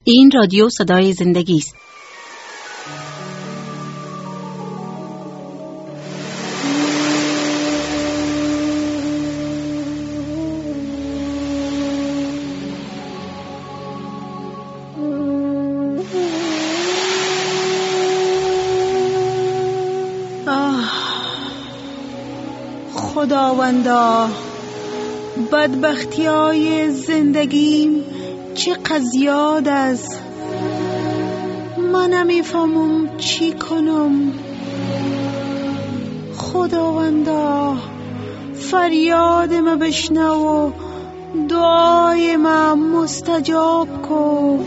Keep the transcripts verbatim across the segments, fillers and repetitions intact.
این رادیو صدای زندگی است. خداوندا، بدبختی های زندگیم چه زیاد است. من نمیفهمم چی کنم. خداوندا، فریاد ما بشنو و دعای ما مستجاب کن.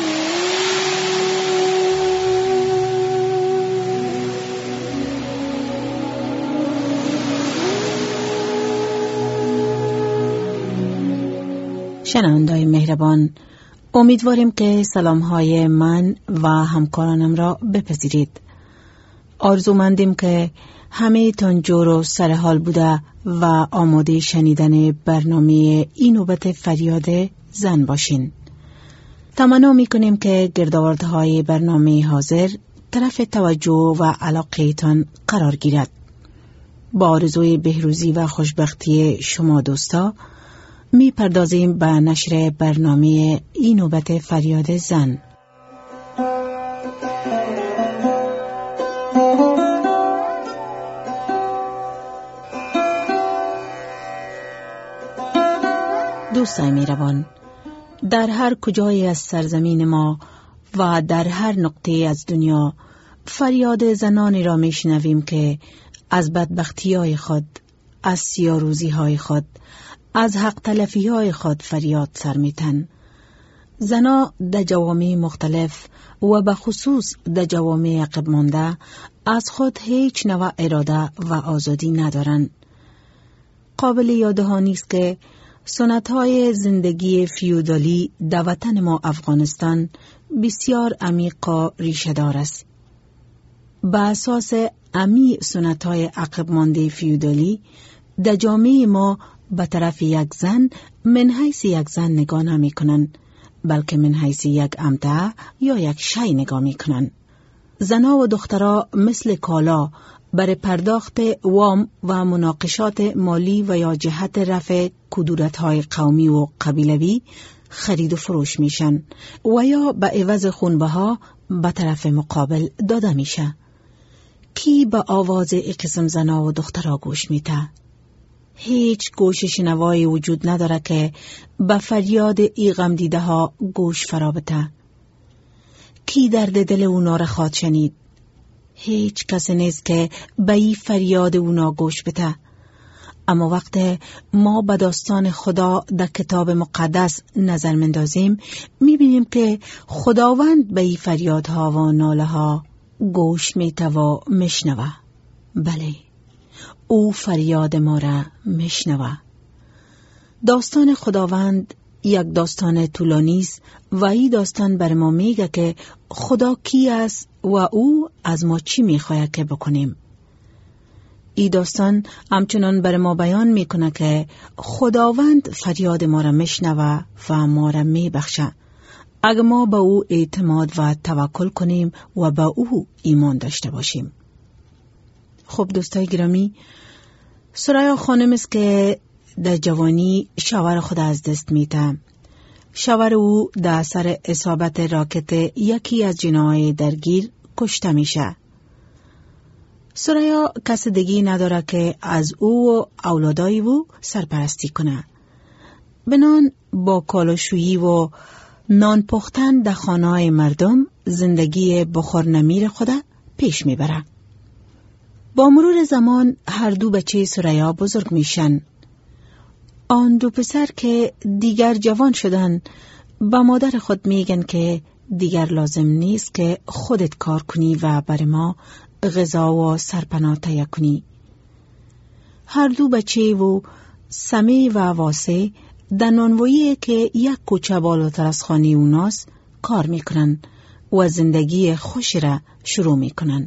شنونده‌های مهربان، امیدواریم که سلام‌های من و همکارانم را بپذیرید. آرزومندیم که همه تان جور و سرحال بوده و آماده شنیدن برنامه این نوبت فریاد زن باشین. تمنا می‌کنیم که گردآوردهای برنامه حاضر طرف توجه و علاقه تان قرار گیرد. با آرزوی بهروزی و خوشبختی شما دوستا، می پردازیم به نشر برنامه این نوبت فریاد زن. دوستای میروان، در هر کجای از سرزمین ما و در هر نقطه از دنیا فریاد زنانی را می شنویم که از بدبختی های خود، از سیاروزی های خود، از حق تلفی های خود فریاد سر میتن. زنا در جوامع مختلف و به خصوص در جوامع عقب مانده از خود هیچ نوع اراده و آزادی ندارن. قابل یاددهانی است که سنت های زندگی فیودالی در وطن ما افغانستان بسیار عمیق و ریشه دار است. به اساس امی سنت های عقب مانده فیودالی در جامعه ما به طرف یک زن من حیث یک زن نگاه نمی کنن، بلکه من حیث یک امتعه یا یک شی نگاه می کنن. زنها و دخترها مثل کالا برای پرداخت وام و مناقشات مالی و یا جهت رفع کدورت‌های قومی و قبیلوی خرید و فروش میشن و یا به عوض خونبها به طرف مقابل داده میشه. کی به آواز ای قسم زنها و دخترها گوش میته؟ هیچ گوش شنوایی وجود نداره که به فریاد ای غم دیده ها گوش فرا بته. کی درد دل اونا را خواد شنید؟ هیچ کس نیست که به ای فریاد اونا گوش بته. اما وقت ما به داستان خدا در کتاب مقدس نظر مندازیم، میبینیم که خداوند به ای فریادها و ناله ها گوش میته و مشنوه. بله، او فریاد ما را مشنوه. داستان خداوند یک داستان طولانی است و این داستان بر ما میگه که خدا کی است و او از ما چی میخواد که بکنیم. این داستان همچنان بر ما بیان میکنه که خداوند فریاد ما را مشنوه و ما را میبخشه اگر ما به او اعتماد و توکل کنیم و به او ایمان داشته باشیم. خب دوستای گرامی، سرایا خانم است که در جوانی شوهر خود از دست میده. شوهر او در اثر اصابت راکت یکی از جناهای درگیر کشته میشه. سرایا کس دیگی نداره که از او و اولادای او سرپرستی کنه. بنان با کالاشویی و نان پختن در خانه‌های مردم زندگی بخور نمیر خود پیش میبره. با مرور زمان هر دو بچه سریا بزرگ میشن. آن دو پسر که دیگر جوان شدن با مادر خود میگن که دیگر لازم نیست که خودت کار کنی و بر ما غذا و سرپناه تهیه کنی. هر دو بچه و سمی و واسه در نانوایی که یک کوچه بالاتر از خانه اوناست کار میکنن و زندگی خوش را شروع میکنن.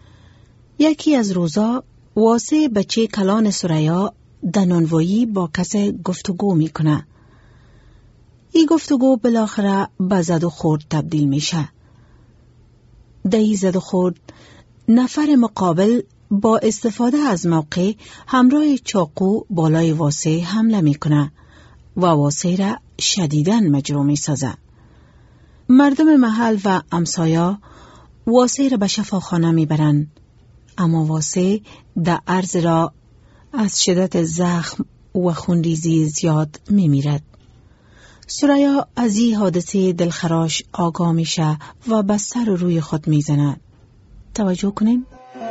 یکی از روزا واسه بچه کلان سریا در نانوایی با کس گفتگو میکنه. این گفتگو بالاخره به زد و خورد تبدیل میشه. در این زد و خورد نفر مقابل با استفاده از موقع همراه چاقو بالای واسه حمله میکنه و واسه را شدیداً مجروح میسازه. مردم محل و امسایا واسه را به شفاخانه میبرن، اما واسه در عرض را از شدت زخم و خونریزی زیاد میمیرد. سریا از این حادثه دلخراش آگاه میشه و به سر و روی خود میزند. توجه کنیم.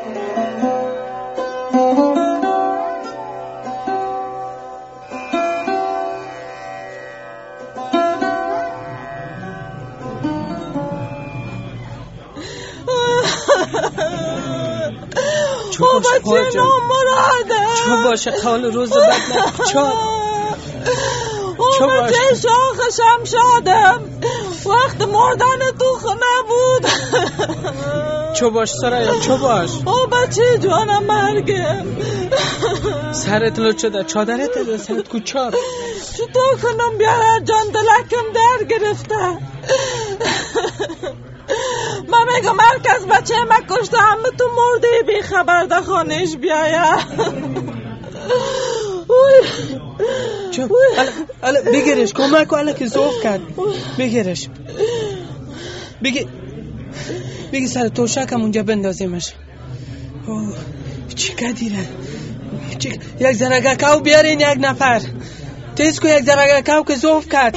چو بچه نامراده چو باشه حال روز بد نکچا چو بچه شاخشم شادم وقت مردن تو خونه بود. چو باش سریا چو باش او بچه جوانم مرگم سرت لط شده چادرت ده سرت کوچار چطور کنم بیاره جان دلکم در گرفته. من میگم مرکز بچه ما کشته همه تو مرده بی خبر ده خانش بیایا. چو اله بگیرش کمک کن اله که زوف کرد بگیرش بگی بگی سر توشک هم اونجا بندازیمش. چیکار دیره چیک... یک زرگکاو بیارین یک نفر تیز کو یک زرگکاو که زوف کرد.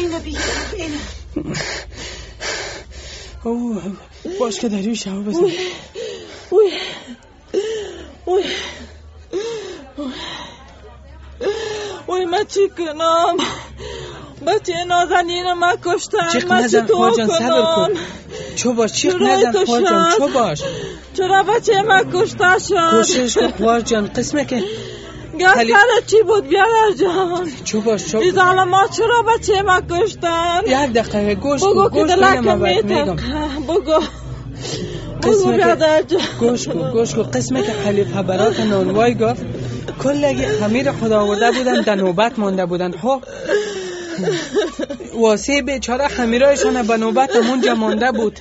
اوه باش که دریوی شما بزن. اوی اوی اوی اوی ما چی کنم؟ بچه نازنین ما کشتن. چیخ نزن خواجان صبر کن. چو باش چیخ نزن خواجان چو باش چرا بچه ما کشته شد؟ کوشش کن خواجان قسمه که گفتره چی بود بیادر جان؟ چو باش چو این ظالمات چرا بچه ما کشتن؟ یک دقیقه گوش کن گوش کن ما باید میگم بگو بگو بیادر جان گوش کن گوش کن قسمه که خلیفه برات نانوای گفت کلگی خمیر خدا آورده بودن در نوبت مانده بودن. خب واسه بیچاره خمیرایشان به نوبت همونجا مانده بود.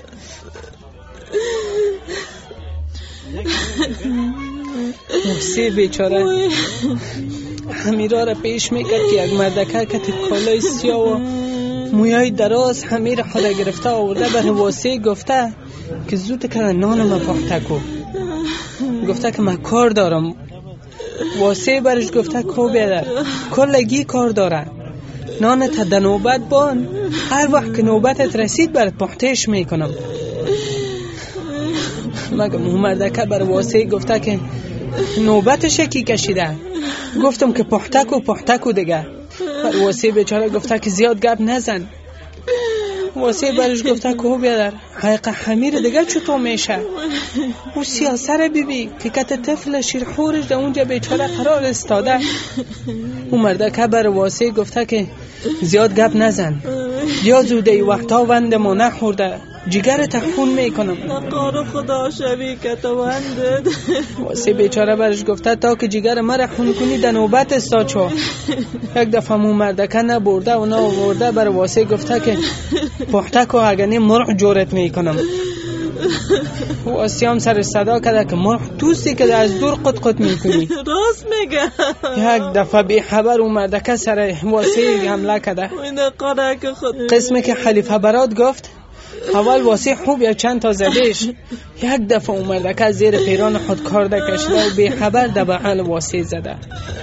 واسه بیچاره خمیرا را پیش میکرد که یک مردکه که کالای سیاه و مویای دراز خمیر خدا گرفته آورده بر واسه گفته که زود که نانم پخته کو. گفته که من کار دارم. واسه برش گفته کو بیادر کلگی کار داره نان تا در نوبت بان هر وقت که نوبتت رسید برات پختهش میکنم. مگم اون مردکه بر واسه گفته که نوبتش کی کشیده. گفتم که پختک و پختک و دیگه. بر واسه بیچاره گفته که زیاد گپ نزن. واسه برش گفته که او بیادر حقیقه خمیر دیگه چطور میشه. او سیاسه را بیبی که کت طفل شیرخورش در اونجا بیچاره قرار استاده. او مردکه بر واسه گفته که زیاد گپ نزن یا زوده ای وقتا وند ما نخورده جگر تخون میکنم. نقار خدا شوی که تو وندد. واسه بیچاره برش گفته تا که جگر مرا خون کنی در نوبت استا چو. یک دفعه مو مردکه نبرده و ناورده بر واسه گفته که پختک و اگنی مرغ جورت میکنم. واسه هم سر صدا کرده که مرغ توستی که از دور قط قط میکنی. راست میگه. یک دفعه بی خبر و مردکه سر واسه حمله کرده. قسمه که خلیفه برات گفت اول واسه خوب یا چند تا زدش. یک دفعه اومردکه زیر پیران خود کارده کشیده و بی خبر در بغل واسه زده.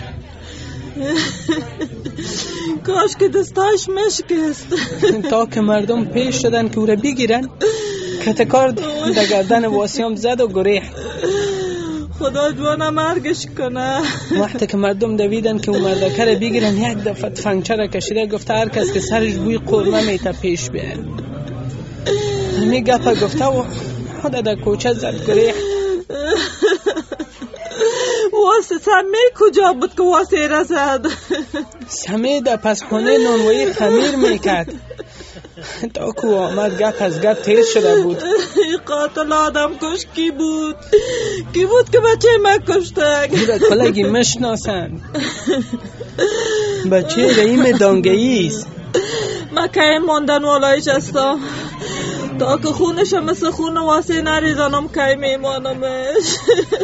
کاش که دستاش مشکست. تا که مردم پیش شدن که او را بگیرن کتکار در گردن واسه هم زد و گریخت. خدا جوانا مرگش کنه. وقتی که مردم دویدن که اومردکه را بگیرن یک دفعه تفنگچه را کشیده گفته هر کس که سرش بوی قرمه میته پیش بیاد. همی گفت گفته و خود در کوچه زد گریخت. واسه سمی کجا بود که واسه را زد؟ سمی در پس خونه نانوایی خمیر میکرد. تا که آمد گپ از گپ تیز شده بود. قاتل آدم کش کی بود؟ کی بود که بچه من کشته؟ گیرد کلگی مشناسند. بچه رئیم دانگهی است. من که ماندن والایش هستم تا که خونش مثل خون واسه نریزانم که میمانمش.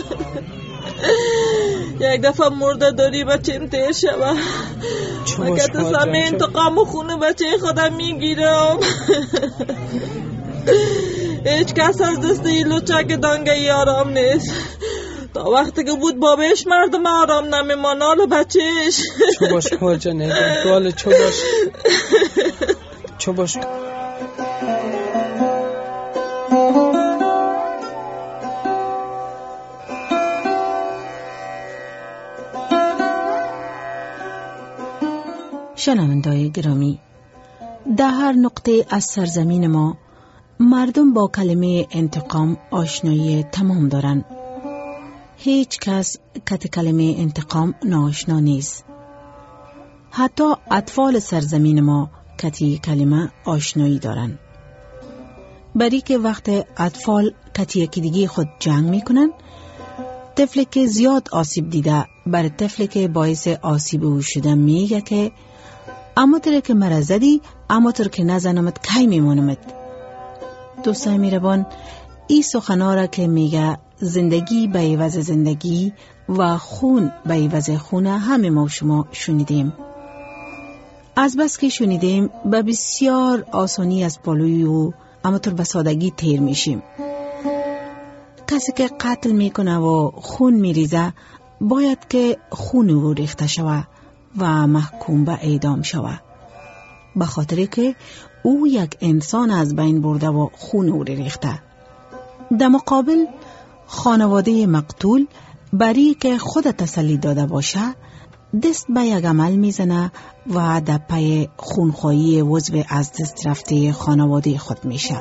یک دفعه مرده داری بچیم تیر شوه مگه تسمه انتقام خونه بچه خودم میگیرم. هیچ کس از دست این لوچک دانگه آرام نیست. تا وقتی که بود بابش مردم آرام نمیمان حالا بچهش. چو باش خواجه نگه دوال چو باش چو باش. شنونده‌های گرامی، در هر نقطه از سرزمین ما مردم با کلمه انتقام آشنایی تمام دارند. هیچ کس کت کلمه انتقام ناآشنا نیست. حتی اطفال سرزمین ما کتی کلمه آشنایی دارند. برای که وقت اطفال کتی یکی دیگه خود جنگ میکنن، طفلی که زیاد آسیب دیده بر طفلی که باعث آسیب او شده میگه که اما تره که مرا زدی اما تر که نزنمت کی میمونمت. دوستای میربان، این سخنا را که میگه زندگی به عوض زندگی و خون به عوض خونه همه ما شما شنیدیم. از بس که شنیدیم به بسیار آسانی از پالوی او اما تر به سادگی تیر میشیم. کسی که قتل میکنه و خون میریزه باید که خون او ریخته شوه و محکوم به اعدام شوه، به خاطر که او یک انسان از بین برده و خون او ریخته. در مقابل خانواده مقتول برای که خود تسلی داده باشه دست به یک عمل میزنه و در پی خونخواهی عضو از دست رفته خانواده خود میشه.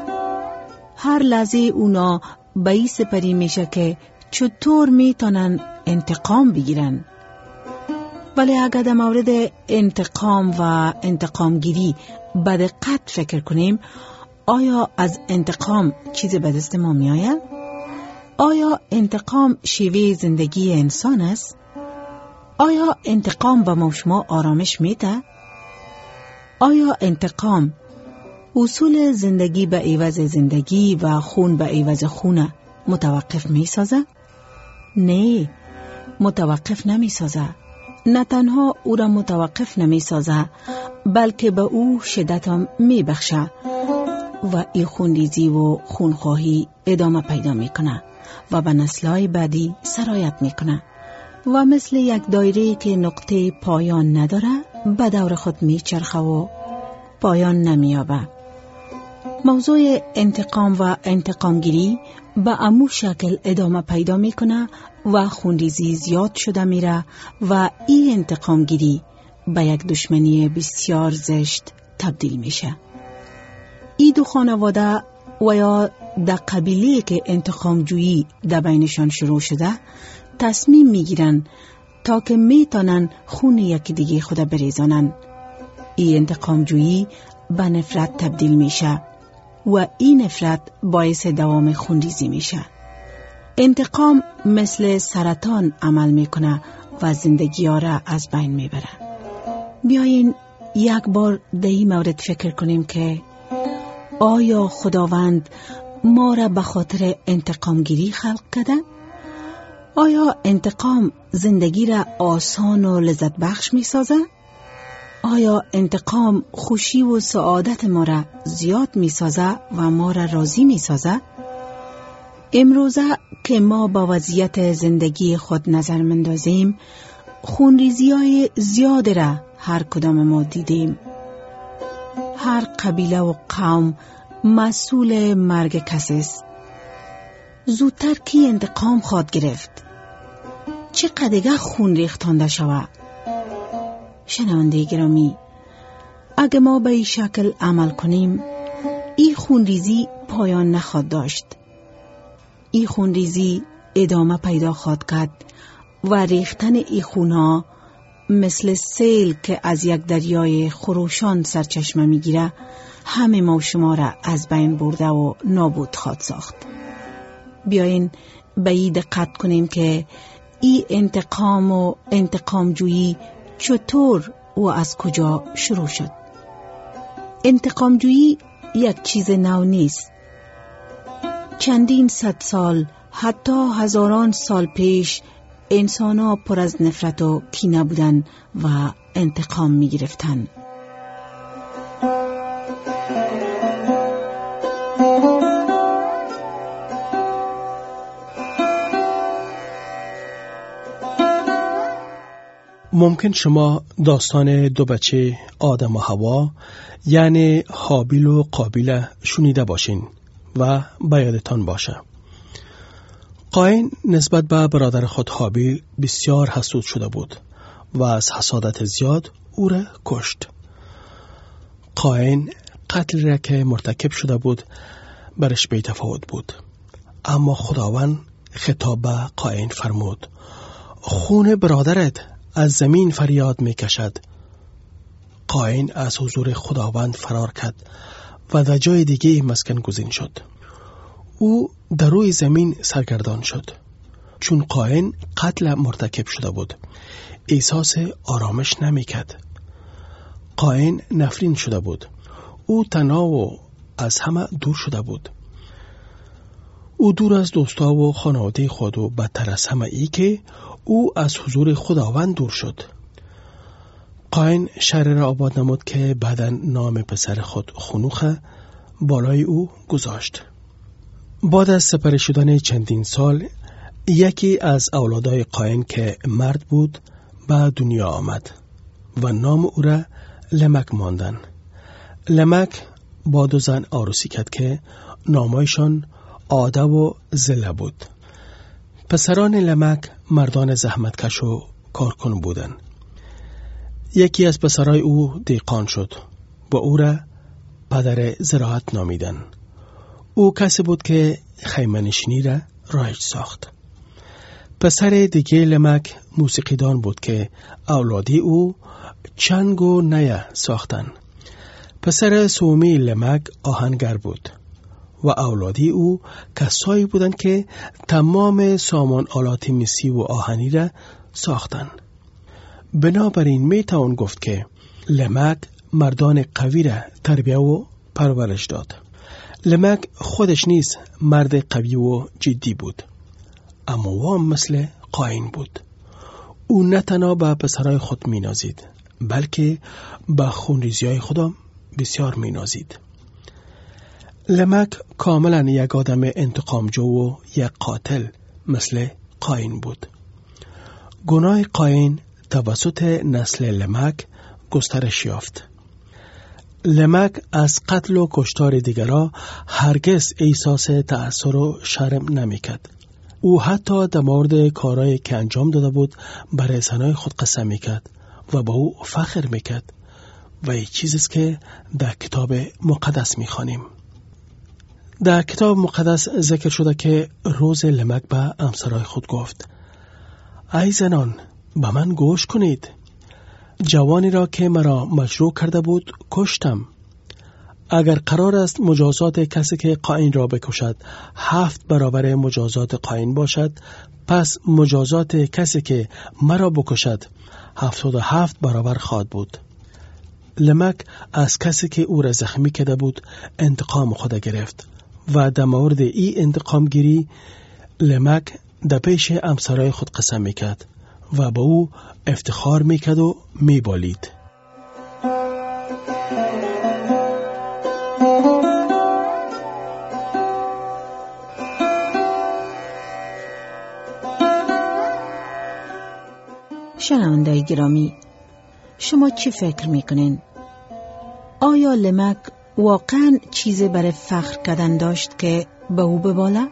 هر لحظه اونا به این سپری میشه که چطور میتونن انتقام بگیرن. ولی اگر در مورد انتقام و انتقامگیری به دقت فکر کنیم، آیا از انتقام چیز به دست ما می آید؟ آیا انتقام شیوه زندگی انسان است؟ آیا انتقام به ما شما آرامش میده؟ آیا انتقام اصول زندگی به عوض زندگی و خون به عوض خون متوقف می سازه؟ نه، متوقف نمی سازه. نه تنها او را متوقف نمی سازه بلکه به او شدت هم می بخشه و ای خونریزی و خونخواهی ادامه پیدا می کنه و به نسل‌های بعدی سرایت می کنه و مثل یک دایره که نقطه پایان نداره به دور خود می چرخه و پایان نمی یابه. موضوع انتقام و انتقامگیری به امو شکل ادامه پیدا می کنه و خونریزی زیاد شده میره و این انتقامگیری به یک دشمنی بسیار زشت تبدیل میشه. این دو خانواده و یا در قبیله که انتقام جویی در بینشان شروع شده تصمیم میگیرن تا که میتونن خون یکی دیگه خود بریزانن. این انتقام جویی به نفرت تبدیل میشه و این نفرت باعث دوام خونریزی میشه. انتقام مثل سرطان عمل میکنه و زندگی ها را از بین میبره. بیاین یک بار در این مورد فکر کنیم که آیا خداوند ما را به خاطر انتقام گیری خلق کرده؟ آیا انتقام زندگی را آسان و لذت بخش می سازه؟ آیا انتقام خوشی و سعادت ما را زیاد می سازه و ما را راضی می سازه؟ امروزه که ما با وضعیت زندگی خود نظر مندازیم، خونریزی های زیاد را هر کدام ما دیدیم. هر قبیله و قوم مسئول مرگ کسی است. زودتر کی انتقام خواهد گرفت؟ چقدر خون ریختانده شود؟ شنونده گرامی، اگه ما به این شکل عمل کنیم، این خونریزی پایان نخواهد داشت. این خونریزی ادامه پیدا خواهد کرد و ریختن این خونها مثل سیل که از یک دریای خروشان سرچشمه میگیره همه ما شما را از بین برده و نابود خواهد ساخت. بیاین به این دقت کنیم که این انتقام و انتقام جویی چطور و از کجا شروع شد. انتقامجویی یک چیز نو نیست. چندین صد سال، حتی هزاران سال پیش، انسان‌ها پر از نفرت و کینه بودند و انتقام می گرفتند. ممکن شما داستان دو بچه آدم و حوا یعنی هابیل و قابیل شنیده باشین و به یادتان باشه. قاین نسبت به برادر خود هابیل بسیار حسود شده بود و از حسادت زیاد او را کشت. قاین قتل را که مرتکب شده بود برش بی تفاوت بود، اما خداوند خطاب به قاین فرمود: خون برادرت از زمین فریاد می کشد. قاین از حضور خداوند فرار کرد و در جای دیگه مسکن گزین شد. او در روی زمین سرگردان شد. چون قاین قتل مرتکب شده بود، احساس آرامش نمی کرد. قاین نفرین شده بود. او تنها و از همه دور شده بود. او دور از دوستا و خانواده خود و بدتر از همه ای که او از حضور خداوند دور شد. قاین شهر را آباد نمود که بعداً نام پسر خود خنوخ بالای او گذاشت. بعد از سپری شدن چندین سال، یکی از اولادای قاین که مرد بود به دنیا آمد و نام او را لمک ماندن. لمک با دو زن عروسی کرد که نامایشان عاده و زله بود. پسران لمک مردان زحمتکش و کارکن بودند. یکی از پسرای او دیقان شد و او را پدر زراعت نامیدن. او کسی بود که خیمه نشینی را رایج ساخت. پسر دیگه لمک موسیقیدان بود که اولادی او چنگ و نیه ساختن. پسر سومی لمک آهنگر بود و اولادی او کسایی بودند که تمام سامان آلات مسی و آهنی را ساختند. بنابراین می توان گفت که لمک مردان قوی را تربیه و پرورش داد. لمک خودش نیز مرد قوی و جدی بود، اما وام مثل قاین بود. او نه تنها به پسرای خود می نازید، بلکه به خونریزی‌های خودم بسیار می نازید. لمک کاملا یک آدم انتقامجو و یک قاتل مثل قاین بود. گناه قاین توسط نسل لمک گسترش یافت. لمک از قتل و کشتار دیگران هرگز احساس تأثیر و شرم نمی کرد. او حتی در مورد کارهایی که انجام داده بود برای زنای خود قسم می کرد و با او فخر می کرد و این چیزیست که در کتاب مقدس می خوانیم. در کتاب مقدس ذکر شده که روز لمک به همسرای خود گفت: ای زنان، به من گوش کنید. جوانی را که مرا مجروح کرده بود کشتم. اگر قرار است مجازات کسی که قاین را بکشد هفت برابر مجازات قاین باشد، پس مجازات کسی که مرا بکشد هفتاد و هفت برابر خواهد بود. لمک از کسی که او را زخمی کرده بود انتقام خود گرفت و در مورد این انتقام گیری لمک در پیش همسرای خود قسم میکرد و با او افتخار میکرد و میبالید. شنونده گرامی، شما چی فکر میکنین؟ آیا لمک واقعا چیزی برای فخر کردن داشت که به او بباله؟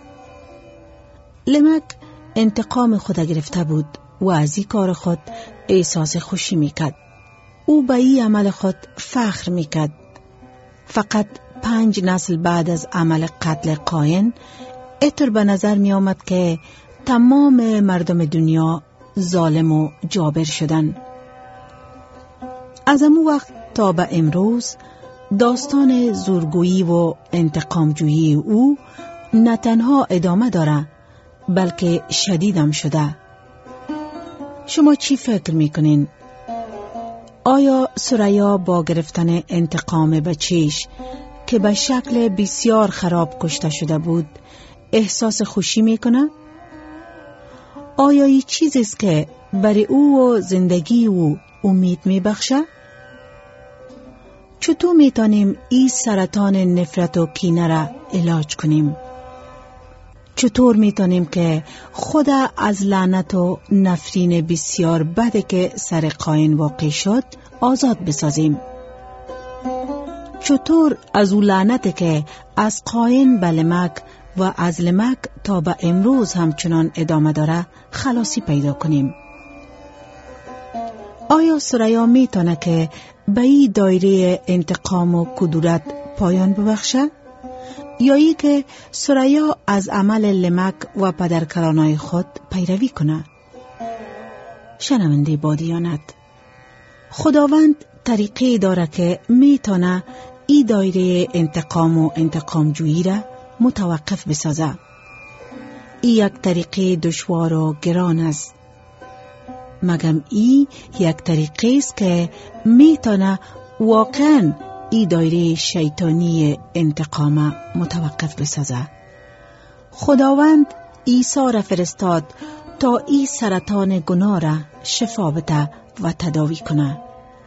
لمک انتقام خود گرفته بود و از این کار خود احساس خوشی میکرد. او به این عمل خود فخر میکرد. فقط پنج نسل بعد از عمل قتل قاین اتر به نظر می آمد که تمام مردم دنیا ظالم و جابر شدن. از امو وقت تا به امروز داستان زورگویی و انتقامجویی او نه تنها ادامه داره بلکه شدیدم شده. شما چی فکر میکنین؟ آیا ثریا با گرفتن انتقام بچیش که به شکل بسیار خراب کشته شده بود احساس خوشی میکنه؟ آیا این چیزی است که برای او و زندگی او امید میبخشه؟ چطور میتونیم این سرطان نفرت و کینه را علاج کنیم؟ چطور میتونیم که خود از لعنت و نفرین بسیار بده که سر قاین واقع شد آزاد بسازیم؟ چطور از او لعنت که از قاین به لمک و از لمک تا به امروز همچنان ادامه داره خلاصی پیدا کنیم؟ آیا ثریا میتونه که به این دایره انتقام و کدورت پایان ببخشه؟ یا ای که ثریا از عمل لمک و پدرکرانای خود پیروی کنه؟ شنونده با دیانت، خداوند طریقی داره که میتونه این دایره انتقام و انتقام جویی را متوقف بسازه. این یک طریقه دشوار و گران است، مگم ای یک طریقه است که میتونه واقعا ای دایره شیطانی انتقام متوقف بسازه. خداوند عیسی را فرستاد تا ای سرطان گناه را شفا بده و تداوی کنه.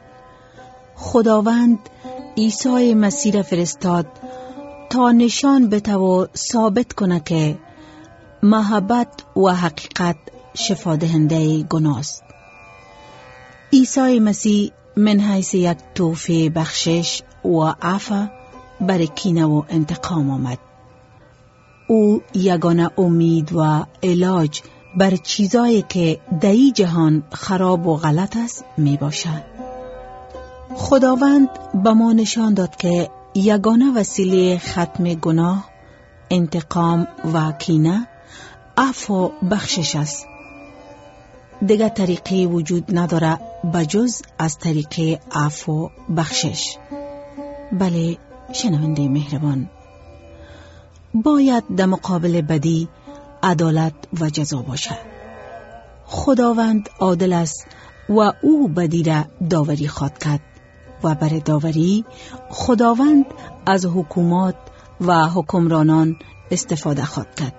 خداوند عیسی مسیح را فرستاد تا نشان بده و ثابت کنه که محبت و حقیقت شفا دهنده گناه است. عیسی مسیح من حیث یک تحفه بخشش و عفو بر کینه و انتقام آمد. او یگانه امید و علاج بر چیزایی که در این جهان خراب و غلط است می باشد. خداوند به ما نشان داد که یگانه وسیله ختم گناه، انتقام و کینه عفو و بخشش است. دیگر طریقی وجود نداره بجز از طریق عفو و بخشش. بله شنونده مهربان، باید در مقابل بدی عدالت و جزا باشد. خداوند عادل است و او بدی را داوری خواهد کرد و برای داوری خداوند از حکومات و حکمرانان استفاده خواهد کرد.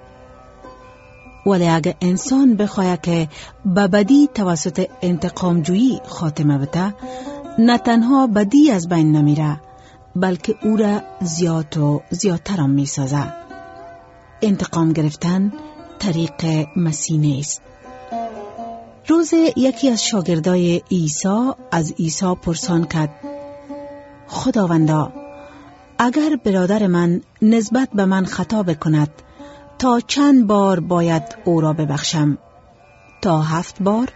ولی اگر انسان بخواهد که به بدی توسط انتقام جویی خاتمه بده، نه تنها بدی از بین نمیره بلکه او را زیاد و زیادتر هم می سازه. انتقام گرفتن طریق مسیح نیست. روز یکی از شاگردای عیسی از عیسی پرسان کرد: خداوندا، اگر برادر من نسبت به من خطا بکند تا چند بار باید او را ببخشم؟ تا هفت بار؟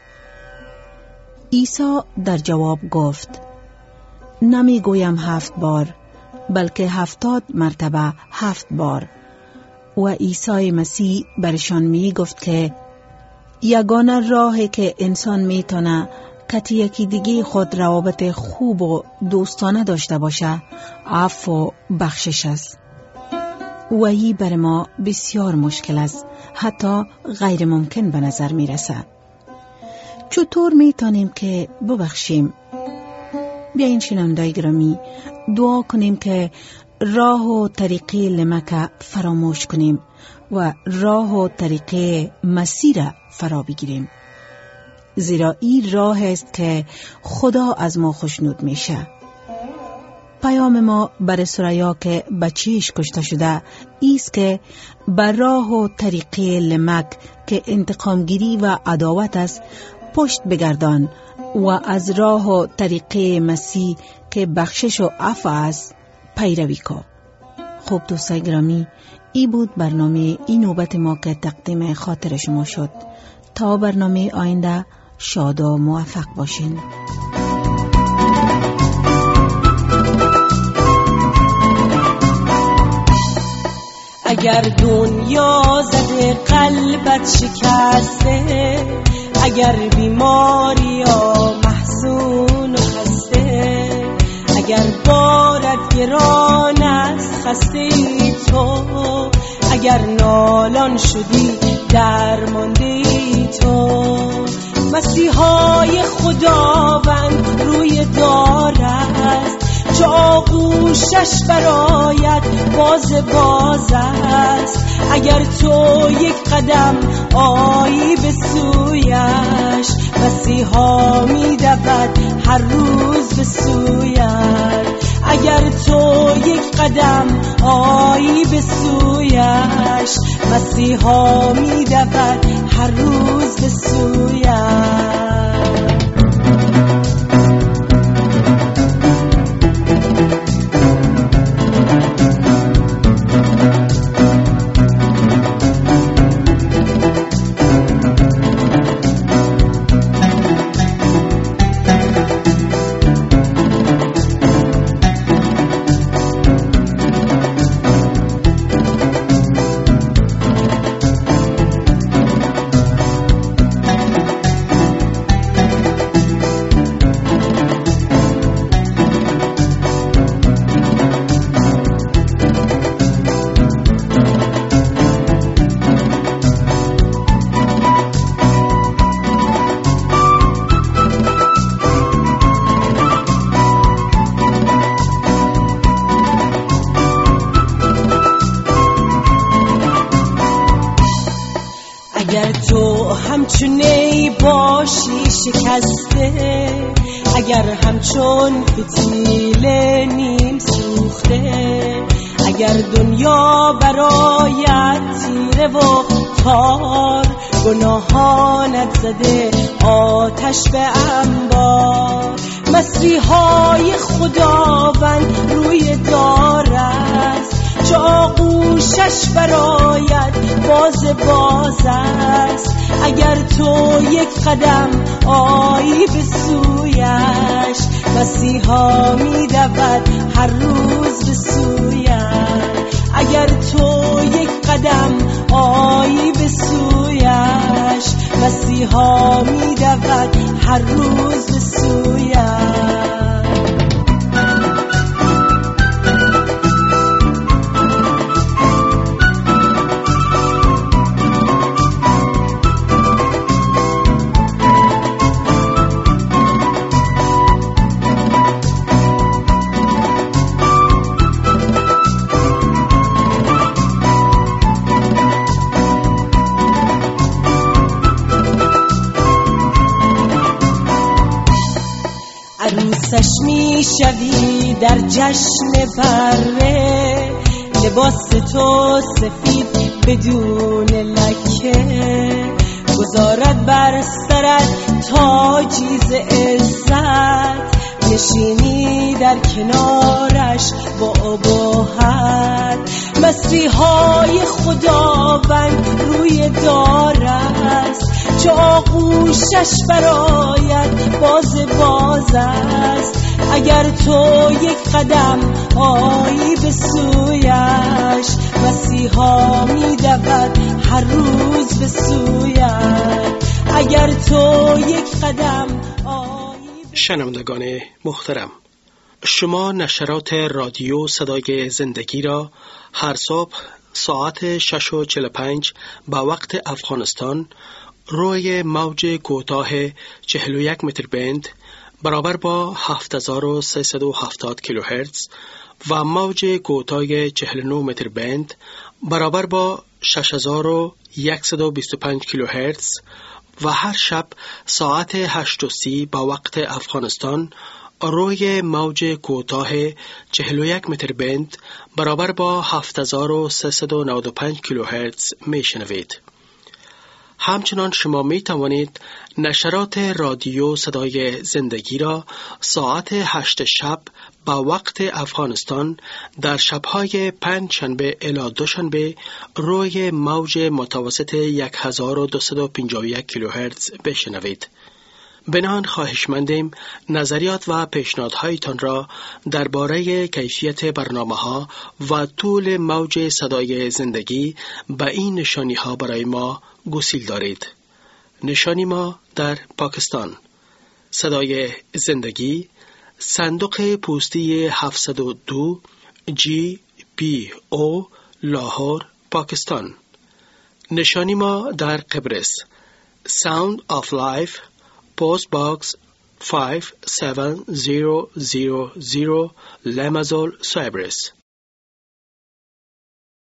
عیسی در جواب گفت: نمی گویم هفت بار بلکه هفتاد مرتبه هفت بار. و عیسی مسیح برشان می گفت که یگانه راهی که انسان می تونه کتی یکی دیگه خود روابط خوب و دوستانه داشته باشه عفو و بخشش است. و ای بر ما بسیار مشکل است، حتی غیر ممکن به نظر می رسه. چطور می تونیم که ببخشیم؟ بیاین شنوندای گرامی دعا کنیم که راه و طریقه لمک فراموش کنیم و راه و طریقه مسیر فرا بگیریم، زیرا این راه است که خدا از ما خوشنود میشه. پیام ما بر ثریا که بچیش کشته شده ایست که بر راه و طریقه لمک که انتقامگیری و عداوت است پشت بگردان و از راه و طریقه مسیح که بخشش و عفو است پیروی کن. خوب دوستای گرامی، ای بود برنامه این نوبت ما که تقدیم خاطر شما شد. تا برنامه آینده شاد و موفق باشین. اگر دنیا زده قلبت شکسته، اگر بیماری یا محزون و خسته، اگر بارت گران است خسته ای تو، اگر نالان شدی درمانده ای تو، مسیحای خداوند روی دار است، چو آغوشش برآید باز باز است. اگر تو یک قدم آیی به سویش، مسیحا می دود هر روز به سویت. اگر تو یک قدم آیی به سویش، مسیحا می دود هر روز به سویت. همچونی باشی شکسته، اگر همچون فتیل نیم سوخته، اگر دنیا برایت تیره و تار، گناهانت زده آتش به انبار. مسیحای خداوند روی دار است، چو آغوشش برآید باز باز است. اگر تو یک قدم آیی به سویش، مسیحا می دود هر روز به سویت. اگر تو یک قدم آیی به سویش، مسیحا می دود هر روز به سویت. عروسش می شوی در جشن بره، لباس تو سفید بدون لکه، گذارد بر سرت تاجی ز عزت، نشینی در کنارش با ابهت. مسیحای خداوند روی دار است، چو آغوشش برآید باز باز است. اگر تو یک قدم آیی به سویش، مسیحا می دود هر روز به سویت. اگر تو یک قدم آیی. شنوندگان محترم، شما نشرات رادیو صدای زندگی را هر صبح ساعت شش و چهل و پنج با وقت افغانستان روی موج کوتاه چهل و یک متر بند برابر با هفت هزار و سیصد و هفتاد کیلوهرتز و موج کوتاه چهل و نه متر بند برابر با شش هزار و صد و بیست و پنج کیلوهرتز و هر شب ساعت هشت و سی با وقت افغانستان روی موج کوتاه چهل و یک متر بند برابر با هفت هزار و سیصد و نود و پنج کیلوهرتز می شنوید. همچنان شما می توانید نشرات رادیو صدای زندگی را ساعت هشت شب با وقت افغانستان در شبهای پنج شنبه الی دوشنبه روی موج متوسط هزار و دویست و پنجاه و یک کیلوهرتز بشنوید. بنان خواهشمندیم نظریات و پیشنهادهایتان را درباره کیفیت برنامه‌ها و طول موج صدای زندگی به این نشانی ها برای ما گسیل دارید. نشانی ما در پاکستان: صدای زندگی، صندوق پستی هفتصد و دو جی پی او، لاهور، پاکستان. نشانی ما در قبرس: Sound of Life، Post Box five seven zero zero zero Limassol, Cyprus.